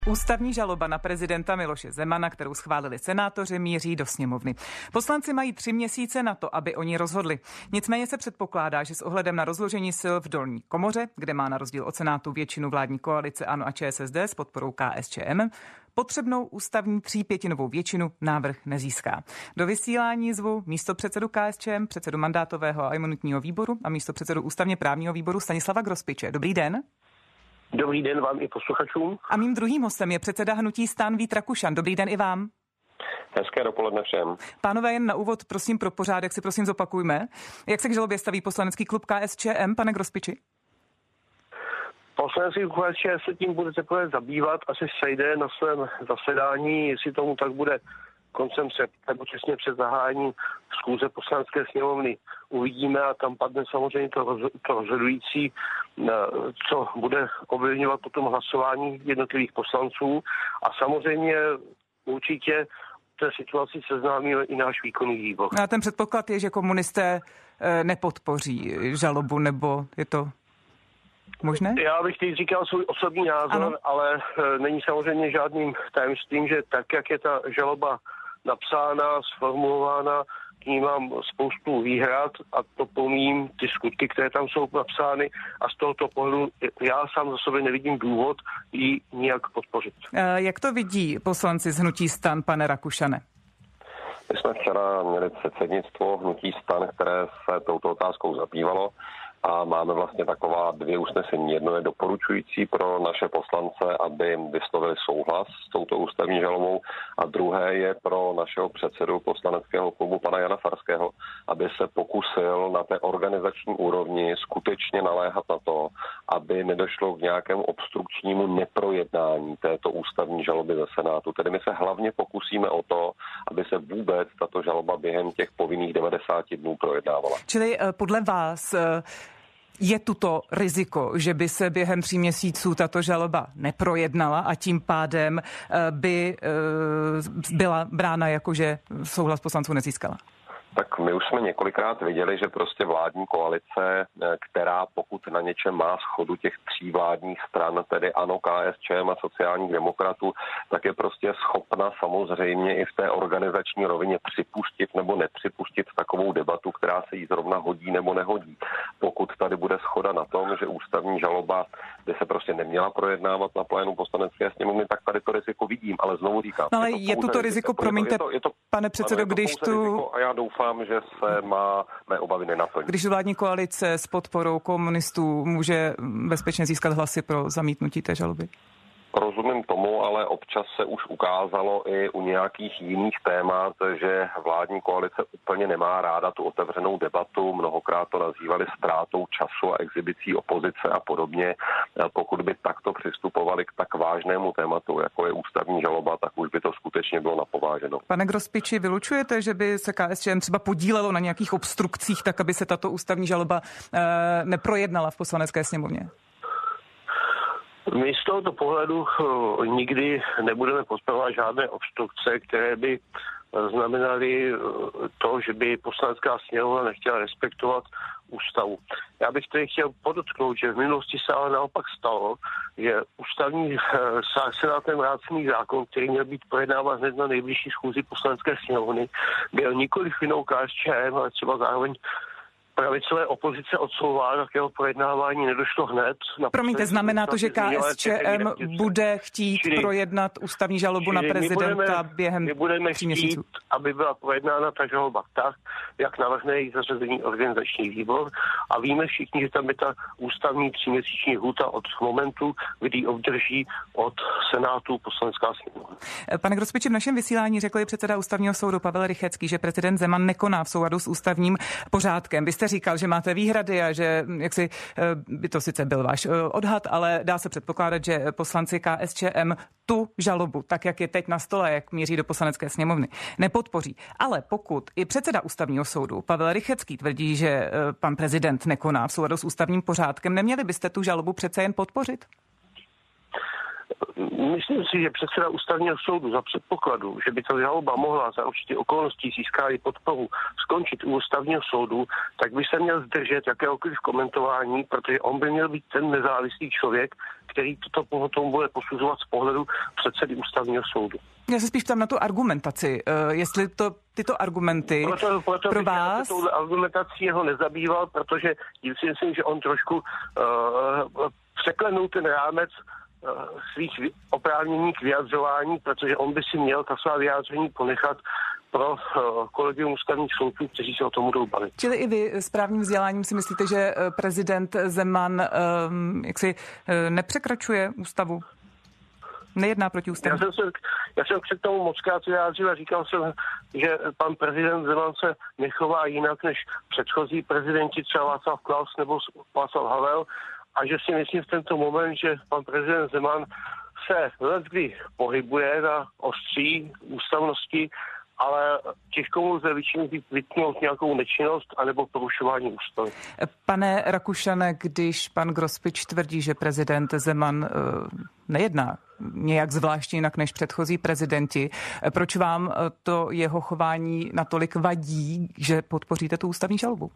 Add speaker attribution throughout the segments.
Speaker 1: Ústavní žaloba na prezidenta Miloše Zemana, kterou schválili senátoři, míří do sněmovny. Poslanci mají 3 měsíce na to, aby oni rozhodli. Nicméně se předpokládá, že s ohledem na rozložení sil v dolní komoře, kde má na rozdíl od senátu většinu vládní koalice ANO a ČSSD s podporou KSČM, potřebnou ústavní 3/5 většinu návrh nezíská. Do vysílání zvu místopředsedu KSČM, předsedu mandátového a imunitního výboru a místopředsedu ústavně právního výboru Stanislava Grospiče. Dobrý den.
Speaker 2: Dobrý den vám i posluchačům.
Speaker 1: A mým druhým hostem je předseda hnutí STAN Vít Rakušan. Dobrý den i vám.
Speaker 2: Hezké dopoledne všem.
Speaker 1: Pánové, jen na úvod, prosím pro pořádek si prosím zopakujme. Jak se k žalobě staví poslanecký klub KSČM, pane Grospiči?
Speaker 2: Poslanecký klub KSČM se tím bude teprve zabývat, asi sejde na svém zasedání, jestli tomu tak bude koncem srpna nebo těsně před zahájením schůze poslanecké sněmovny. Uvidíme a tam padne samozřejmě to rozhodující, co bude ovlivňovat potom hlasování jednotlivých poslanců a samozřejmě určitě v té situaci seznámíme i náš výkonný výbor.
Speaker 1: A ten předpoklad je, že komunisté nepodpoří žalobu, nebo je to možné?
Speaker 2: Já bych teď říkal svůj osobní názor, ano. Ale není samozřejmě žádným tajemstvím, že tak, jak je ta žaloba napsána, sformulována, k ní mám spoustu výhrad a to pomím ty skutky, které tam jsou napsány a z tohoto pohledu já sám za sobě nevidím důvod ji nijak podpořit.
Speaker 1: Jak to vidí poslanci z hnutí STAN, pane Rakušane?
Speaker 3: My jsme včera měli předsednictvo hnutí STAN, které se touto otázkou zabývalo a máme vlastně taková 2 usnesení. Jedno je doporučující pro naše poslance, aby vyslovili souhlas s touto ústavní žalobou a druhé je pro našeho předsedu poslaneckého klubu pana Jana Farského, aby se pokusil na té organizační úrovni skutečně naléhat na to, aby nedošlo k nějakému obstrukčnímu neprojednání této ústavní žaloby ze Senátu. Tedy my se hlavně pokusíme o to, aby se vůbec tato žaloba během těch povinných 90 dnů projednávala.
Speaker 1: Čili podle vás je tuto riziko, že by se během 3 měsíců tato žaloba neprojednala a tím pádem by byla brána jako, že souhlas poslanců nezískala?
Speaker 3: Tak my už jsme několikrát viděli, že prostě vládní koalice, která pokud na něčem má shodu těch 3 vládních stran, tedy ANO, KSČM a sociálních demokratů, tak je prostě schopna samozřejmě i v té organizační rovině připustit nebo nepřipustit takovou debatu, která se jí zrovna hodí nebo nehodí. Pokud tady bude shoda na tom, že ústavní žaloba by se prostě neměla projednávat na plénu poslanecké sněmovny, tak tady to riziko vidím, ale znovu říkám.
Speaker 1: No, ale je to riziko, promiňte, pane předsedo, když tu...
Speaker 3: A já doufám, že se mé obavy nenaplní.
Speaker 1: Když vládní koalice s podporou komunistů může bezpečně získat hlasy pro zamítnutí té žaloby?
Speaker 3: Rozumím tomu, ale občas se už ukázalo i u nějakých jiných témat, že vládní koalice úplně nemá ráda tu otevřenou debatu. Mnohokrát to nazývali ztrátou času a exibicí opozice a podobně. Pokud by takto přistupovali k tak vážnému tématu, jako je ústavní žaloba, tak už by to skutečně bylo napováženo.
Speaker 1: Pane Grospiči, vylučujete, že by se KSČM třeba podílelo na nějakých obstrukcích, tak aby se tato ústavní žaloba neprojednala v poslanecké sněmovně?
Speaker 2: My z tohoto pohledu nikdy nebudeme podporovat žádné obstrukce, které by znamenaly to, že by poslanecká sněmovna nechtěla respektovat ústavu. Já bych tady chtěl podotknout, že v minulosti se ale naopak stalo, že ústavní senátem vrácený zákon, který měl být projednáván hned na nejbližší schůzi poslanecké sněmovny, byl nikoliv vinou KSČM, ale třeba zároveň pravicové opozice odsouvána, k jeho projednávání nedošlo hned.
Speaker 1: Promiňte, znamená to, že KSČM bude chtít projednat ústavní žalobu na prezidenta během 3 měsíců?
Speaker 2: Aby byla projednána ta žaloba tak, jak navrhne její zařazení organizační výbor. A víme všichni, že tam je ta ústavní 3měsíční lhůta od momentu, kdy obdrží od Senátu poslanecká sněmovna.
Speaker 1: Pane Grospiči, v našem vysílání řekl i předseda ústavního soudu Pavel Rychetský, že prezident Zeman nekoná v souladu s ústavním pořádkem. Vy jste říkal, že máte výhrady a že jaksi by to sice byl váš odhad, ale dá se předpokládat, že poslanci KSČM tu žalobu, tak jak je teď na stole, jak míří do poslanecké sněmovny, nepodpoří. Ale pokud i předseda ústavního soudu Pavel Rychetský tvrdí, že pan prezident nekoná v souladu s ústavním pořádkem, neměli byste tu žalobu přece jen podpořit?
Speaker 2: Myslím si, že předseda ústavního soudu za předpokladu, že by ta žaloba mohla za určitě okolností získat podporu skončit u ústavního soudu, tak by se měl zdržet jakéhokoliv komentování, protože on by měl být ten nezávislý člověk, který toto potom bude posuzovat z pohledu předsedy ústavního soudu.
Speaker 1: Já se spíš ptám na tu argumentaci, jestli tyto argumenty
Speaker 2: proto
Speaker 1: pro vás...
Speaker 2: Touhle argumentací ho nezabýval, protože si myslím, že on trošku překlenul ten rámec svých oprávnění k vyjadřování, protože on by si měl ta svá vyjádření ponechat pro kolegium ústavních soudců, kteří se o tom budou bavit.
Speaker 1: Čili i vy s právním vzděláním si myslíte, že prezident Zeman jaksi nepřekračuje ústavu? Nejedná proti ústavu?
Speaker 2: Já jsem před tomu mockrát vyjádřil a říkal jsem, že pan prezident Zeman se nechová jinak než předchozí prezidenti, třeba Václav Klaus nebo Václav Havel, a že si myslím v tento moment, že pan prezident Zeman se leckdy pohybuje na ostří ústavnosti, ale těžko mu lze vytknout nějakou nečinnost anebo porušování ústavy.
Speaker 1: Pane Rakušane, když pan Grospič tvrdí, že prezident Zeman nejedná nějak zvláště jinak než předchozí prezidenti, proč vám to jeho chování natolik vadí, že podpoříte tu ústavní žalobu?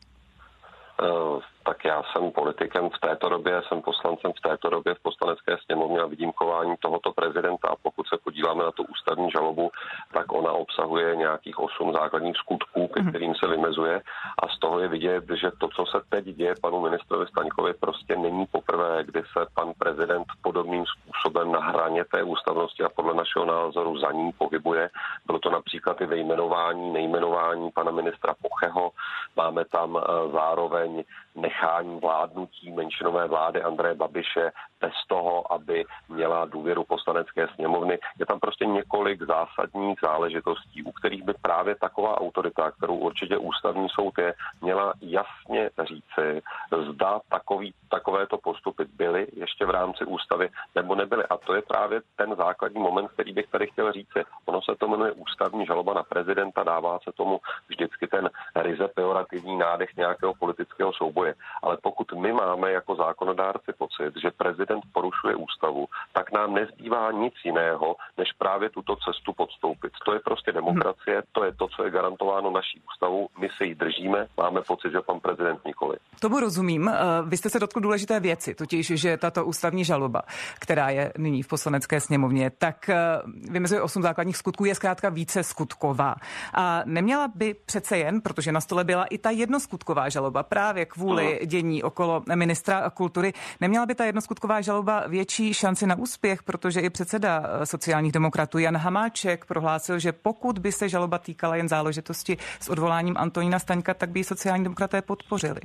Speaker 3: Tak já jsem politikem v této době, jsem poslancem v této době v Poslanecké sněmovně a vidím chování tohoto prezidenta. A pokud se podíváme na tu ústavní žalobu, tak ona obsahuje nějakých 8 základních skutků, ke kterým se vymezuje. A z toho je vidět, že to, co se teď děje panu ministrovi Staňkovi, prostě není poprvé, kdy se pan prezident podobným způsobem na hraně té ústavnosti a podle našeho názoru za ní pohybuje. Bylo to například i nejmenování pana ministra Pocheho. Máme tam zároveň nechání vládnutí menšinové vlády Andreje Babiše bez toho, aby měla důvěru Poslanecké sněmovny. Je tam prostě několik zásadních záležitostí, u kterých by právě taková autorita, kterou určitě ústavní soud je, měla jasně říci, zda takovéto postupy byly ještě v rámci ústavy nebo nebyly. A to je právě ten základní moment, který bych tady chtěl říci. Ono se to jmenuje ústavní žaloba na prezidenta, dává se tomu vždycky ten ryze pejorativní nádech nějakého politického souboje. Ale pokud my máme jako zákonodárci pocit, že prezident porušuje ústavu, tak nám nezbývá nic jiného, než právě tuto cestu podstoupit. To je prostě demokracie, to je to, co je garantováno naší ústavou, my se jí držíme, máme pocit, že pan prezident nikoli.
Speaker 1: Tomu rozumím. Vy jste se dotkl důležité věci, totiž, že tato ústavní žaloba, která je nyní v Poslanecké sněmovně, tak vymezuje 8 základních skutků, je zkrátka více skutková. A neměla by přece jen, protože na stole byla i ta jednoskutková žaloba právě kvůli dění okolo ministra kultury, neměla by ta jednoskutková žaloba větší šanci na úspěch, protože i předseda sociálních demokratů Jan Hamáček prohlásil, že pokud by se žaloba týkala jen záležitosti s odvoláním Antonína Staňka, tak by ji sociální demokraté podpořili.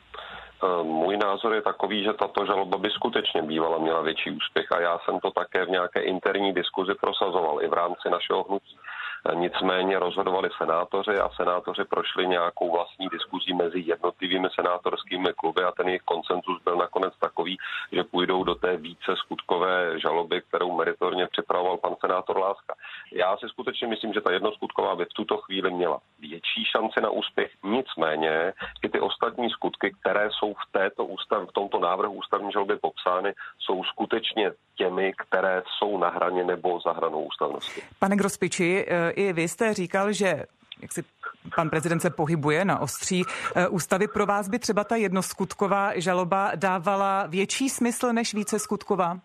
Speaker 3: Můj názor je takový, že tato žaloba by skutečně bývala měla větší úspěch a já jsem to také v nějaké interní diskuzi prosazoval i v rámci našeho hnutí. Nicméně rozhodovali senátoři a senátoři prošli nějakou vlastní diskuzí mezi jednotlivými senátorskými kluby a ten jejich konsenzus byl nakonec takový, že půjdou do té více skutkové žaloby, kterou meritorně připravoval pan senátor Láska. Já si skutečně myslím, že ta jednoskutková by v tuto chvíli měla větší šanci na úspěch, nicméně i ty ostatní skutky, které jsou v tomto návrhu ústavní žaloby popsány, jsou skutečně těmi, které jsou na hraně nebo za hranou ústavnosti.
Speaker 1: Pane Grospiči, i vy jste říkal, že jak si pan prezident se pohybuje na ostří ústavy. Pro vás by třeba ta jednoskutková žaloba dávala větší smysl než víceskutková?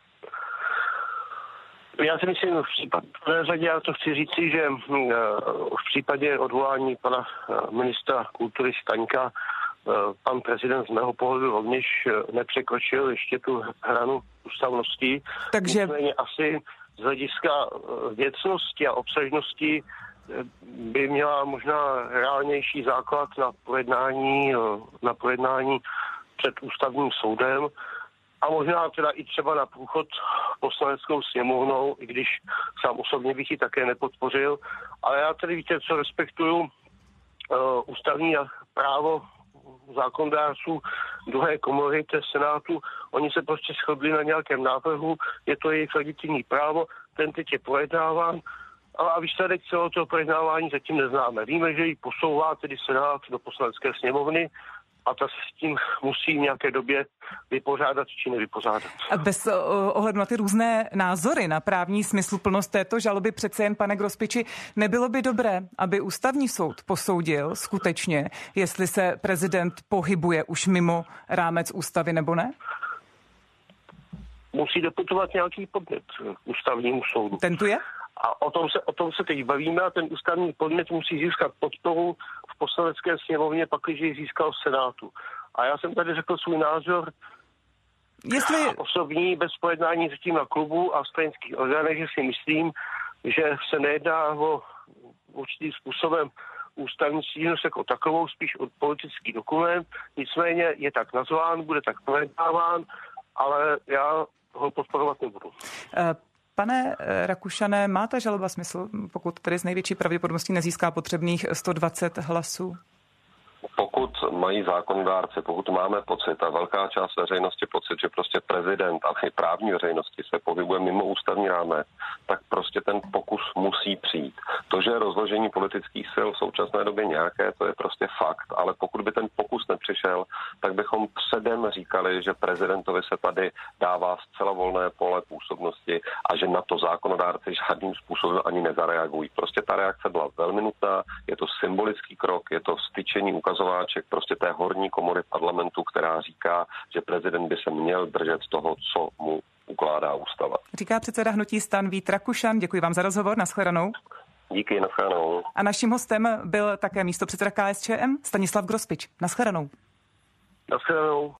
Speaker 2: Já si myslím, v prvé řadě já to chci říci, že v případě odvolání pana ministra kultury Staňka pan prezident z mého pohledu rovněž nepřekročil ještě tu hranu ústavnosti.
Speaker 1: Takže
Speaker 2: nicméně asi z hlediska věcnosti a obsažnosti by měla možná reálnější základ na projednání před ústavním soudem a možná teda i třeba na průchod Poslaneckou sněmovnou, i když sám osobně bych ji také nepodpořil. Ale já tedy víte, co respektuju ústavní právo zákonodárců druhé komory, té Senátu. Oni se prostě shodli na nějakém návrhu, je to jejich legitimní právo, ten teď je projednáván, a výsledek celého toho projednávání zatím neznáme. Víme, že ji posouvá tedy Senát do Poslanecké sněmovny a ta se s tím musí v nějaké době vypořádat či nevypořádat.
Speaker 1: A bez ohledu na ty různé názory na právní smysluplnost této žaloby přece jen, pane Grospiči, nebylo by dobré, aby ústavní soud posoudil skutečně, jestli se prezident pohybuje už mimo rámec ústavy nebo ne?
Speaker 2: Musí deputovat nějaký podnět k ústavnímu soudu.
Speaker 1: Ten tu je?
Speaker 2: A o tom se teď bavíme a ten ústavní podnět musí získat podporu v poslanecké sněmovně, pakliže ji získal v Senátu. A já jsem tady řekl svůj názor osobní, bez pojednání s tím na klubu a stranických orgánech, že si myslím, že se nejedná o určitým způsobem ústavní stížnost jako takovou, spíš o politický dokument. Nicméně je tak nazván, bude tak projednáván, ale já ho podporovat nebudu.
Speaker 1: Pane Rakušane, má ta žaloba smysl, pokud tedy z největší pravděpodobností nezíská potřebných 120 hlasů?
Speaker 3: Pokud mají zákonodárci, pokud máme pocit a velká část veřejnosti pocit, že prostě prezident a i právní veřejnosti se pohybuje mimo ústavní rámec, tak prostě ten pokus musí přijít. To, že rozložení politických sil v současné době nějaké, to je prostě fakt, ale pokud by ten pokus nepřišel, tak bychom předem říkali, že prezidentovi se tady dává zcela volné pole působnosti a že na to zákonodárci žádným způsobem ani nezareagují. Prostě ta reakce byla velmi nutná, je to symbolický krok, je to styčení ukazováček prostě té horní komory parlamentu, která říká, že prezident by se měl držet toho, co mu ukládá ústava.
Speaker 1: Říká předseda hnutí STAN Vít Rakušan. Děkuji vám za rozhovor. Nashledanou.
Speaker 3: Díky, nashledanou.
Speaker 1: A naším hostem byl také místopředseda KSČM Stanislav Grospič. Nashledanou.
Speaker 2: Nashledanou.